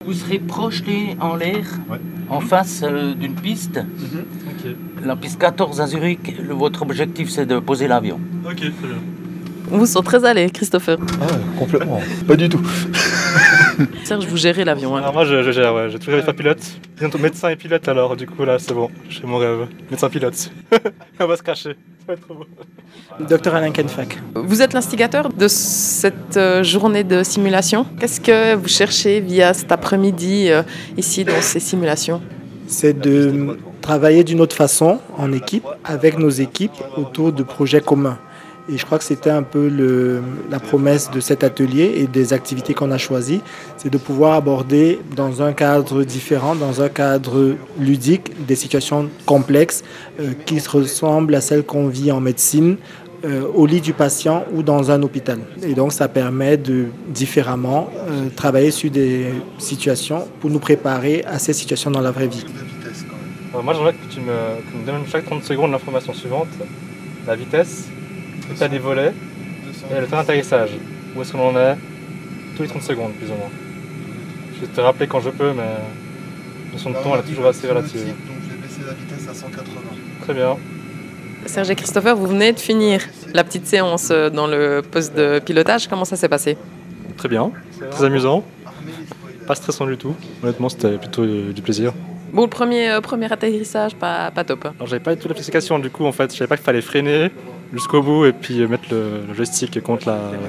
Vous serez projeté en l'air, Ouais. en face d'une piste. Ok. La piste 14 à Zurich, votre objectif c'est de poser l'avion. Ok, très bien. On vous sent très à l'aise, Christopher. Ah, complètement. Pas du tout. Serge, vous gérez l'avion. Alors moi je gère, ouais. J'ai toujours rêvé de faire pilote. Bientôt médecin et pilote alors, du coup là c'est bon, j'ai mon rêve. Médecin pilote. On va se cracher, ça va être trop beau. Dr Alain Kenfak. Vous êtes l'instigateur de cette journée de simulation. Qu'est-ce que vous cherchez via cet après-midi ici dans ces simulations? C'est de travailler d'une autre façon en équipe, avec nos équipes, autour de projets communs. Et je crois que c'était un peu la promesse de cet atelier et des activités qu'on a choisies, c'est de pouvoir aborder dans un cadre différent, dans un cadre ludique, des situations complexes qui ressemblent à celles qu'on vit en médecine, au lit du patient ou dans un hôpital. Et donc ça permet de différemment travailler sur des situations pour nous préparer à ces situations dans la vraie vie. Alors moi j'aimerais que tu me donnes chaque 30 secondes l'information suivante, la vitesse, le tas des volets et le temps d'atterrissage. Où est-ce qu'on en est? Tous les 30 secondes plus ou moins. Je vais te rappeler quand je peux, mais la notion de temps elle est toujours assez relative. Donc je vais baisser la vitesse à 180. Très bien. Serge et Christopher, vous venez de finir la petite séance dans le poste de pilotage. Comment ça s'est passé? Très bien, très amusant. Pas stressant du tout. Honnêtement c'était plutôt du plaisir. Bon, le premier atterrissage, pas top. Alors j'avais pas du tout l'application du coup en fait, je savais pas qu'il fallait freiner jusqu'au bout et puis mettre le joystick contre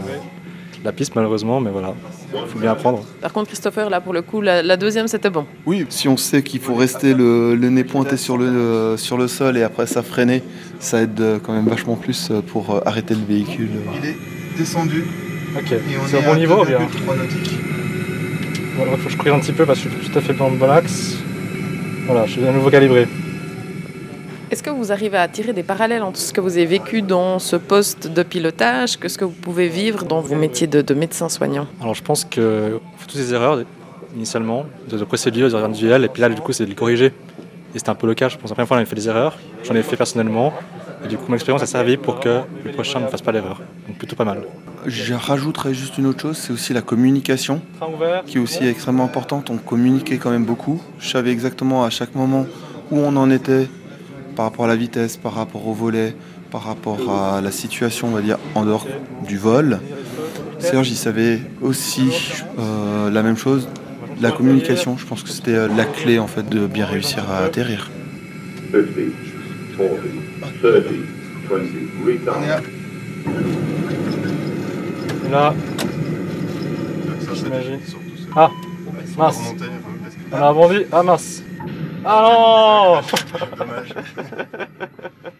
la piste malheureusement, mais voilà, il faut bien apprendre. Par contre, Christopher, là pour le coup, la deuxième c'était bon. Oui, si on sait qu'il faut rester le nez pointé sur le sol et après ça freiner, ça aide quand même vachement plus pour arrêter le véhicule. Il est descendu. Ok, Et on c'est est au bon niveau ou bien? 2,3 nautiques. Bon, il faut que je corrige un petit peu parce que je suis tout à fait dans le bon axe. Voilà, je suis à nouveau calibré. Est-ce que vous arrivez à tirer des parallèles entre ce que vous avez vécu dans ce poste de pilotage que ce que vous pouvez vivre dans vos métiers de médecin soignant? Alors je pense qu'il faut toutes ces erreurs initialement, de procédure, des erreurs individuelles, et puis là du coup c'est de les corriger. Et c'était un peu le cas, je pense. La première fois on avait fait des erreurs, j'en ai fait personnellement, et du coup mon expérience a servi pour que le prochain ne fasse pas l'erreur. Donc plutôt pas mal. Je rajouterais juste une autre chose, c'est aussi la communication, Train ouvert. qui est aussi extrêmement importante. On communiquait quand même beaucoup. Je savais exactement à chaque moment où on en était par rapport à la vitesse, par rapport au volet, par rapport à la situation, on va dire, en dehors du vol. Serge, il savait aussi la même chose. La communication, je pense que c'était la clé en fait de bien réussir à atterrir. 50, 40, 30, 20, On est à retard. Et là, j'imagine. Ah, mince. On a rebondi. Ah mince. Ah non. dommage.